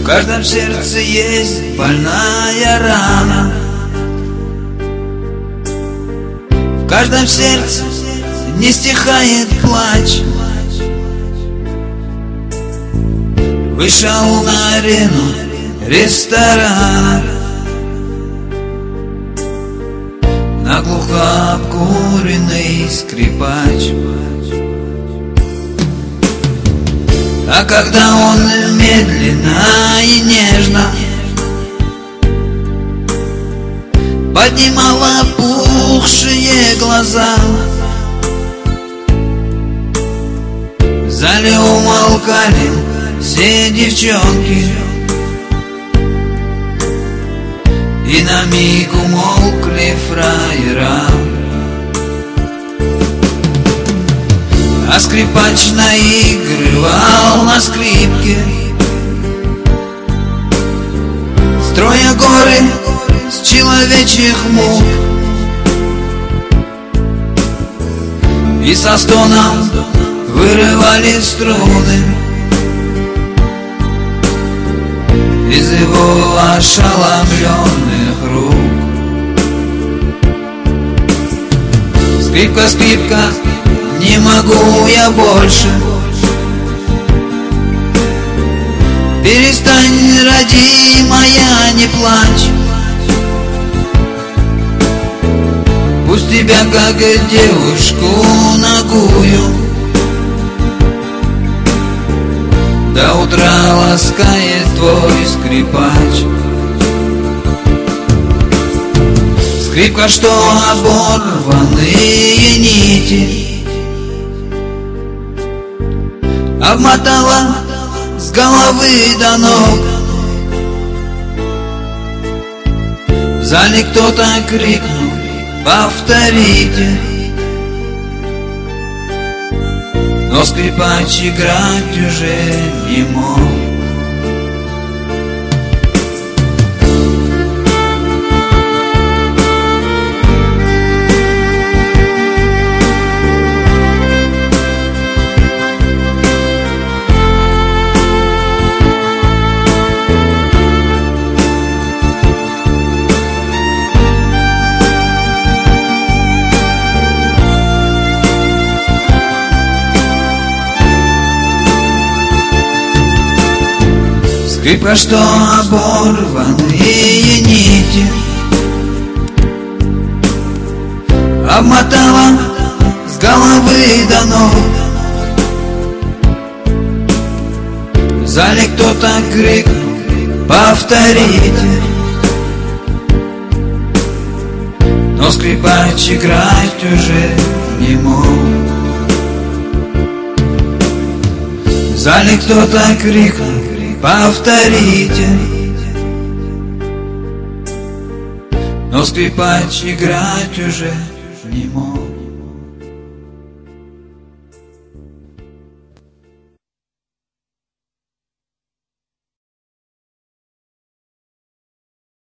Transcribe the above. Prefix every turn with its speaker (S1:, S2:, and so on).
S1: В каждом сердце есть больная рана, в каждом сердце не стихает плач. Вышел на арену ресторана, наглухо обкуренный скрипач. А когда он медленно и нежно поднимал опухшие глаза, в зале умолкали все девчонки, и на миг умолкли фраера. А скрипач наигрывал на скрипке, строя горы с человечьих мук, и со стоном вырывали струны из его ошеломленных рук. Скрипка, скрипка, не могу я больше. Перестань, родимая, не плачь. Пусть тебя, как девушку нагую, до утра ласкает твой скрипач. Скрипка, что оборванные нити обмотала с головы до ног. В зале кто-то крикнул: повторите. Но скрипач играть уже не мог. Скрипка, что оборванные нити обмотала с головы до ног. В зале кто-то крикнул: повторите. Но скрипач играть уже не мог. В зале кто-то крикнул: повторите. Но скрипач играть уже не мог.